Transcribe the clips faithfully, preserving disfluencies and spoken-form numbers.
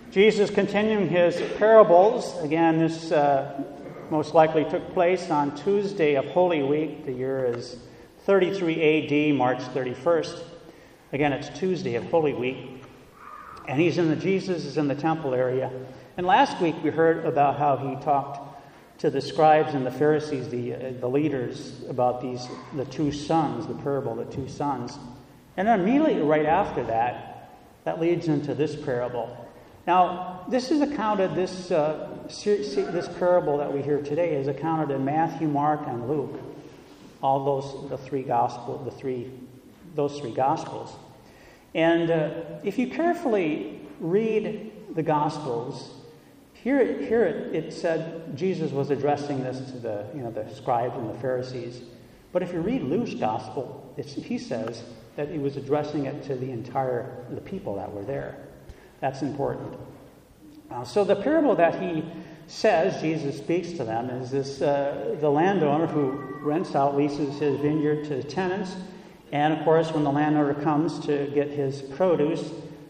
Jesus continuing his parables. Again, this uh, most likely took place on Tuesday of Holy Week. The year is thirty-three A D, March thirty-first. Again, it's Tuesday of Holy Week. And he's in the, Jesus is in the temple area. And last week we heard about how he talked to the scribes and the Pharisees, the, uh, the leaders, about these, the two sons, the parable, the two sons. And then immediately right after that, that leads into this parable. Now, this is accounted, this uh, this parable that we hear today is accounted in Matthew, Mark, and Luke. All those, the three gospel, the three, those three gospels. And uh, if you carefully read the gospels, here, here it, it said Jesus was addressing this to the, you know, the scribes and the Pharisees. But if you read Luke's gospel, it's, he says that he was addressing it to the entire the people that were there. That's important. Uh, so the parable that he says, Jesus speaks to them, is this uh, the landowner who rents out, leases his vineyard to tenants. And of course, when the landowner comes to get his produce,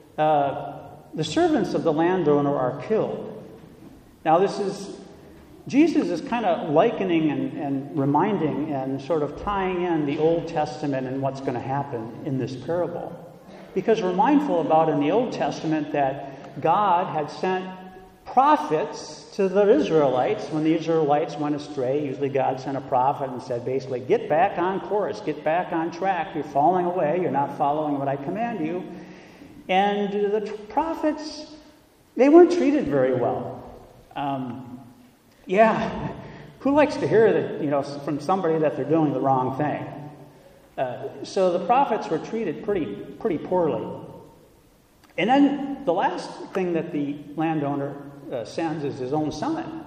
uh, the servants of the landowner are killed. Now this is, Jesus is kind of likening and, and reminding and sort of tying in the Old Testament and what's going to happen in this parable. Because we're mindful about in the Old Testament that God had sent prophets to the Israelites. When the Israelites went astray, usually God sent a prophet and said basically, get back on course, get back on track. You're falling away, you're not following what I command you. And the t- prophets, they weren't treated very well. Um, yeah, who likes to hear that, you know, from somebody that they're doing the wrong thing? Uh, so the prophets were treated pretty pretty poorly. And then the last thing that the landowner uh, sends is his own son,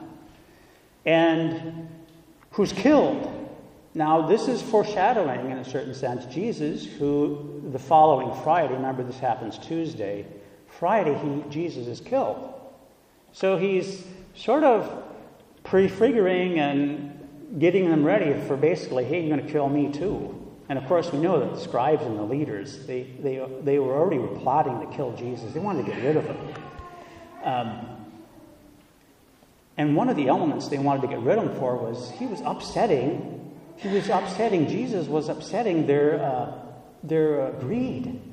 and who's killed. Now this is foreshadowing, in a certain sense, Jesus, who the following Friday, remember this happens Tuesday, Friday he Jesus is killed. So he's sort of prefiguring and getting them ready for basically, hey, you're going to kill me too. And of course, we know that the scribes and the leaders, they they they were already plotting to kill Jesus. They wanted to get rid of him. Um, and one of the elements they wanted to get rid of him for was he was upsetting. He was upsetting. Jesus was upsetting their uh, their uh, greed.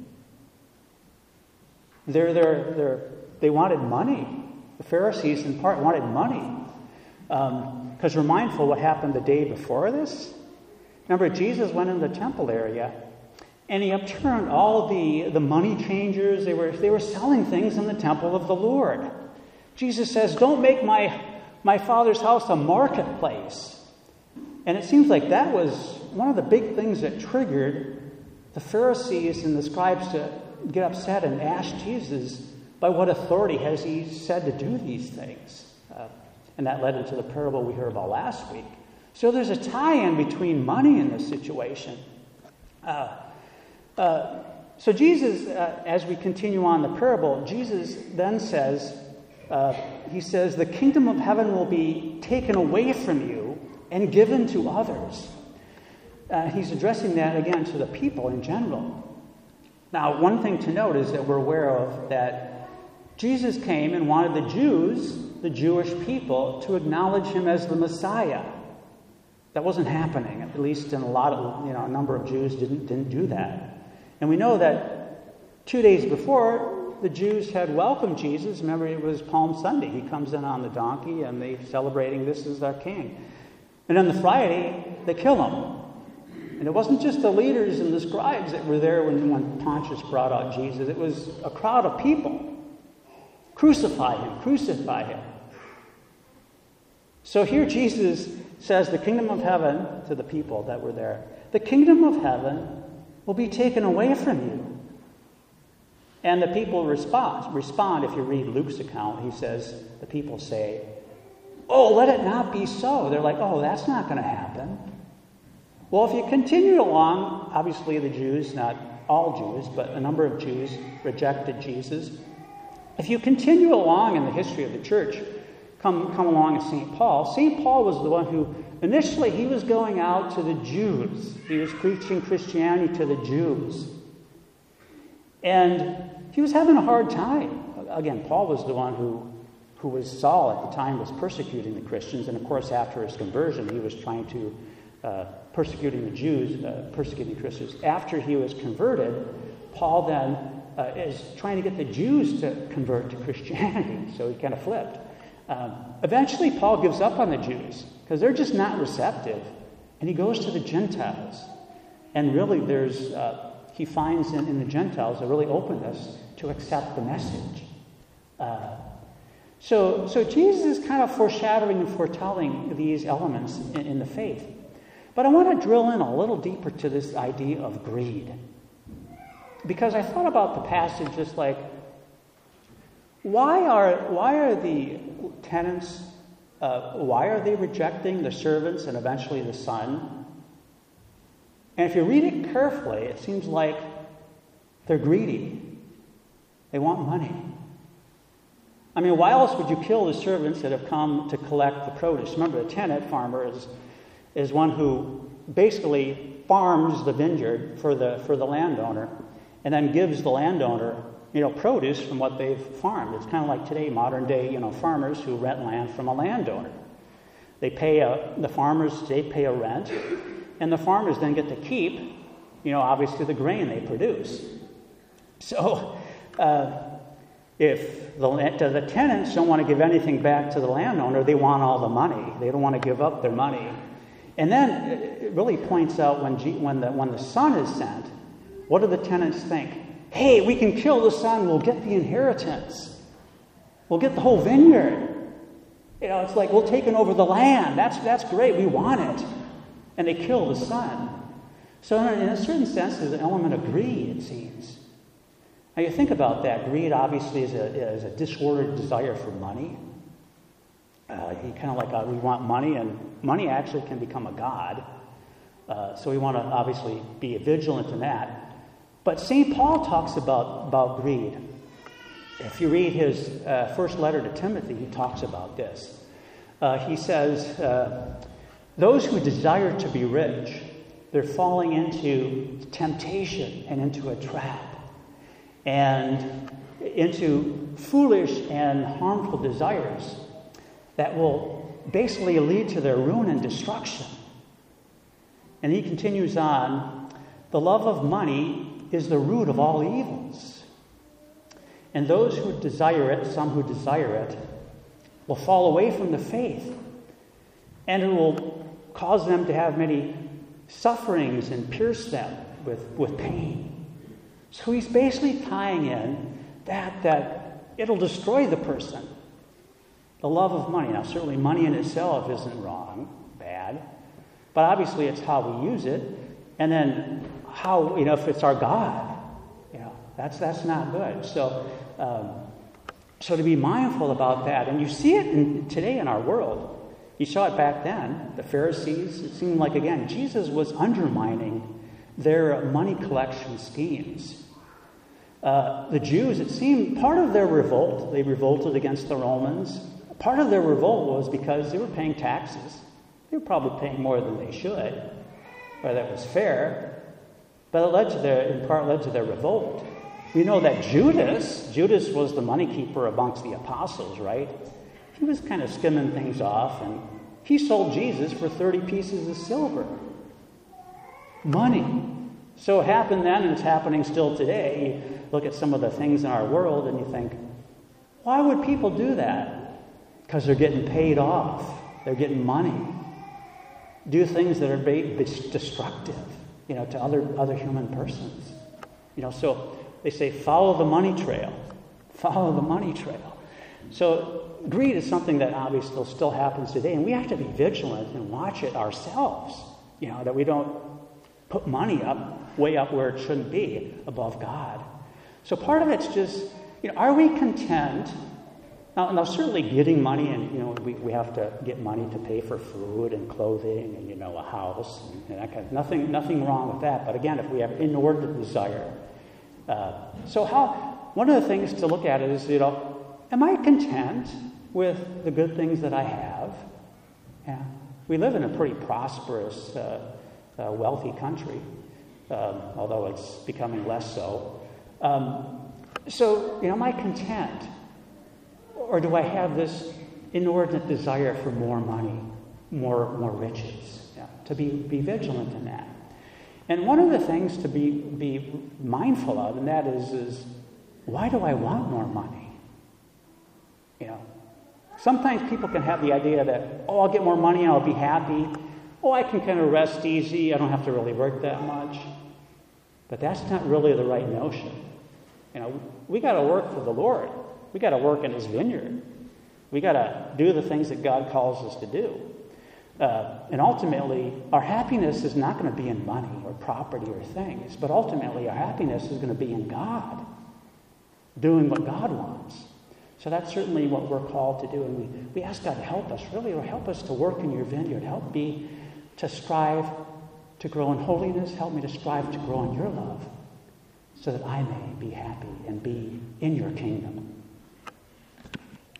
Their their their they wanted money. The Pharisees, in part, wanted money because um, we're mindful what happened the day before this. Remember, Jesus went in the temple area, and he upturned all the, the money changers. They were they were selling things in the temple of the Lord. Jesus says, don't make my, my Father's house a marketplace. And it seems like that was one of the big things that triggered the Pharisees and the scribes to get upset and ask Jesus, by what authority has he said to do these things? Uh, and that led into the parable we heard about last week. So there's a tie-in between money in this situation. Uh, uh, so Jesus, uh, as we continue on the parable, Jesus then says, uh, he says, the kingdom of heaven will be taken away from you and given to others. Uh, he's addressing that again to the people in general. Now, one thing to note is that we're aware of that Jesus came and wanted the Jews, the Jewish people, to acknowledge him as the Messiah. That wasn't happening. At least in a lot of, you know, a number of Jews didn't didn't do that. And we know that two days before, the Jews had welcomed Jesus. Remember, it was Palm Sunday. He comes in on the donkey, and they're celebrating this is our king. And then the Friday, they kill him. And it wasn't just the leaders and the scribes that were there when, when Pontius brought out Jesus. It was a crowd of people. Crucify him, crucify him. So here Jesus says the kingdom of heaven to the people that were there. The kingdom of heaven will be taken away from you. And the people respond. Respond, if you read Luke's account, he says, the people say, oh, let it not be so. They're like, oh, that's not going to happen. Well, if you continue along, obviously the Jews, not all Jews, but a number of Jews rejected Jesus. If you continue along in the history of the church, come, come along as Saint Paul, Saint Paul was the one who, initially, he was going out to the Jews. He was preaching Christianity to the Jews. And he was having a hard time. again, Paul was the one who, who was Saul at the time, was persecuting the Christians. And of course, after his conversion, he was trying to, uh, persecuting the Jews, uh, persecuting Christians. After he was converted, Paul then uh, is trying to get the Jews to convert to Christianity. So he kind of flipped. Um, eventually, Paul gives up on the Jews because they're just not receptive. And he goes to the Gentiles. And really, there's uh, he finds in, in the Gentiles a really openness to accept the message. Uh, so, so Jesus is kind of foreshadowing and foretelling these elements in, in the faith. But I want to drill in a little deeper to this idea of greed. Because I thought about the passage just like, why are why are the tenants, uh, why are they rejecting the servants and eventually the son? And if you read it carefully, it seems like they're greedy. They want money. I mean, why else would you kill the servants that have come to collect the produce? Remember, the tenant farmer is, is one who basically farms the vineyard for the for the landowner and then gives the landowner, you know, produce from what they've farmed. It's kind of like today, modern day, you know, farmers who rent land from a landowner. They pay a, the farmers, they pay a rent, and the farmers then get to keep, you know, obviously the grain they produce. So, uh, if the, the tenants don't want to give anything back to the landowner, they want all the money. They don't want to give up their money. And then it really points out when, G, when, the, when the son is sent, what do the tenants think? Hey, we can kill the son, we'll get the inheritance. We'll get the whole vineyard. You know, it's like, we're taking over the land. That's, that's great, we want it. And they kill the son. So in a certain sense, there's an element of greed, it seems. Now you think about that. Greed obviously is a, is a disordered desire for money. Uh, you kind of like, uh, we want money, and money actually can become a god. Uh, so we want to obviously be vigilant in that. But Saint Paul talks about, about greed. If you read his uh, first letter to Timothy, he talks about this. Uh, he says, uh, those who desire to be rich, they're falling into temptation and into a trap and into foolish and harmful desires that will basically lead to their ruin and destruction. And he continues on, the love of money is the root of all evils. And those who desire it, some who desire it, will fall away from the faith. And it will cause them to have many sufferings and pierce them with, with pain. So he's basically tying in that, that it'll destroy the person. The love of money. Now, certainly money in itself isn't wrong, bad. But obviously it's how we use it. And then how, you know, if it's our God, you know, that's that's not good. So, um, so to be mindful about that, and you see it in, today in our world. You saw it back then. The Pharisees. It seemed like again Jesus was undermining their money collection schemes. Uh, the Jews, it seemed, part of their revolt, they revolted against the Romans. Part of their revolt was because they were paying taxes. They were probably paying more than they should, or that was fair. But it led to their, in part led to their revolt. We know that Judas, Judas was the money keeper amongst the apostles, right? He was kind of skimming things off, and he sold Jesus for thirty pieces of silver. Money. So it happened then, and it's happening still today. You look at some of the things in our world, and you think, why would people do that? Because they're getting paid off. They're getting money. Do things that are destructive, you know, to other other human persons. You know, so they say, follow the money trail. Follow the money trail. So greed is something that obviously still happens today, and we have to be vigilant and watch it ourselves, you know, that we don't put money up, way up where it shouldn't be, above God. So part of it's just, you know, are we content? Now, now certainly getting money, and, you know, we, we have to get money to pay for food and clothing and, you know, a house and, and that kind of, nothing, nothing wrong with that. But again, if we have inordinate desire. Uh, so how, one of the things to look at is, you know, am I content with the good things that I have? Yeah. We live in a pretty prosperous, uh, uh, wealthy country, um, although it's becoming less so. Um, so, you know, am I content Or do I have this inordinate desire for more money, more, more riches? Yeah, to be, be vigilant in that. And one of the things to be, be mindful of, and that is, is, why do I want more money? You know, sometimes people can have the idea that, oh, I'll get more money and I'll be happy. Oh, I can kind of rest easy. I don't have to really work that much. But that's not really the right notion. You know, we got to work for the Lord. We got to work in His vineyard. We got to do the things that God calls us to do. Uh, and ultimately, our happiness is not going to be in money or property or things, but ultimately our happiness is going to be in God, doing what God wants. So that's certainly what we're called to do, and we, we ask God to help us, really, or help us to work in your vineyard, help me to strive to grow in holiness, help me to strive to grow in your love, so that I may be happy and be in your kingdom.